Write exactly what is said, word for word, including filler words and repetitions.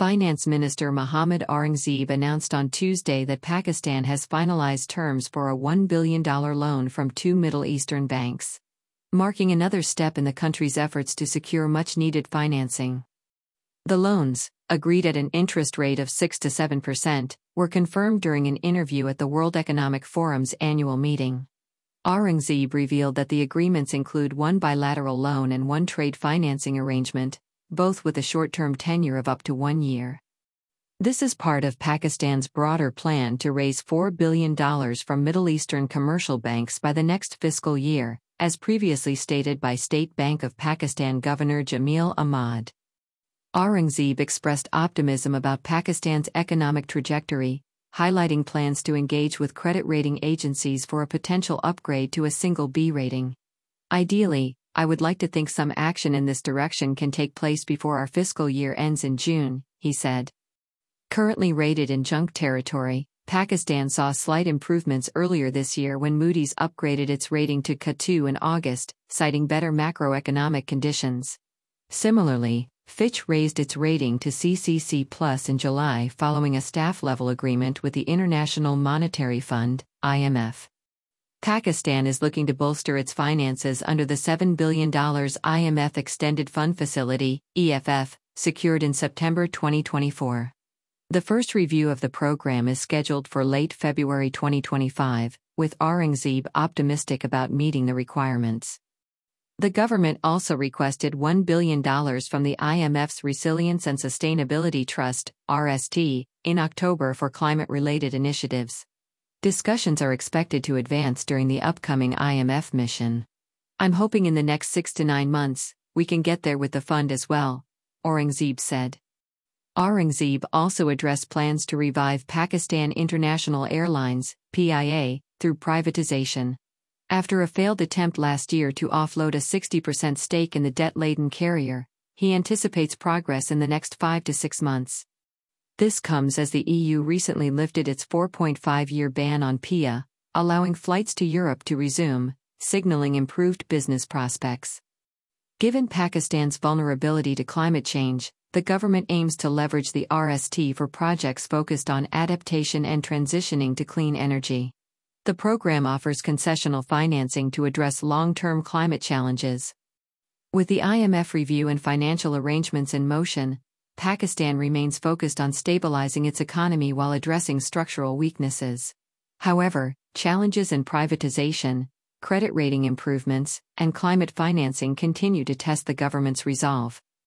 Finance Minister Mohammad Aurangzeb announced on Tuesday that Pakistan has finalized terms for a one billion dollars loan from two Middle Eastern banks, marking another step in the country's efforts to secure much-needed financing. The loans, agreed at an interest rate of six to seven percent, were confirmed during an interview at the World Economic Forum's annual meeting. Aurangzeb revealed that the agreements include one bilateral loan and one trade financing arrangement, both with a short-term tenure of up to one year. This is part of Pakistan's broader plan to raise four billion dollars from Middle Eastern commercial banks by the next fiscal year, as previously stated by State Bank of Pakistan Governor Jamil Ahmad. Aurangzeb expressed optimism about Pakistan's economic trajectory, highlighting plans to engage with credit rating agencies for a potential upgrade to a single B rating. Ideally, I would like to think some action in this direction can take place before our fiscal year ends in June, he said. Currently rated in junk territory, Pakistan saw slight improvements earlier this year when Moody's upgraded its rating to C two in August, citing better macroeconomic conditions. Similarly, Fitch raised its rating to C C C plus in July following a staff-level agreement with the International Monetary Fund, I M F. Pakistan is looking to bolster its finances under the seven billion dollars I M F Extended Fund Facility, E F F, secured in September twenty twenty-four. The first review of the program is scheduled for late February twenty twenty-five, with Aurangzeb optimistic about meeting the requirements. The government also requested one billion dollars from the I M F's Resilience and Sustainability Trust, R S T, in October for climate-related initiatives. Discussions are expected to advance during the upcoming I M F mission. I'm hoping in the next six to nine months, we can get there with the fund as well, Aurangzeb said. Aurangzeb also addressed plans to revive Pakistan International Airlines, P I A, through privatization. After a failed attempt last year to offload a sixty percent stake in the debt-laden carrier, he anticipates progress in the next five to six months. This comes as the E U recently lifted its four point five year ban on P I A, allowing flights to Europe to resume, signaling improved business prospects. Given Pakistan's vulnerability to climate change, the government aims to leverage the R S T for projects focused on adaptation and transitioning to clean energy. The program offers concessional financing to address long-term climate challenges. With the I M F review and financial arrangements in motion, Pakistan remains focused on stabilizing its economy while addressing structural weaknesses. However, challenges in privatization, credit rating improvements, and climate financing continue to test the government's resolve.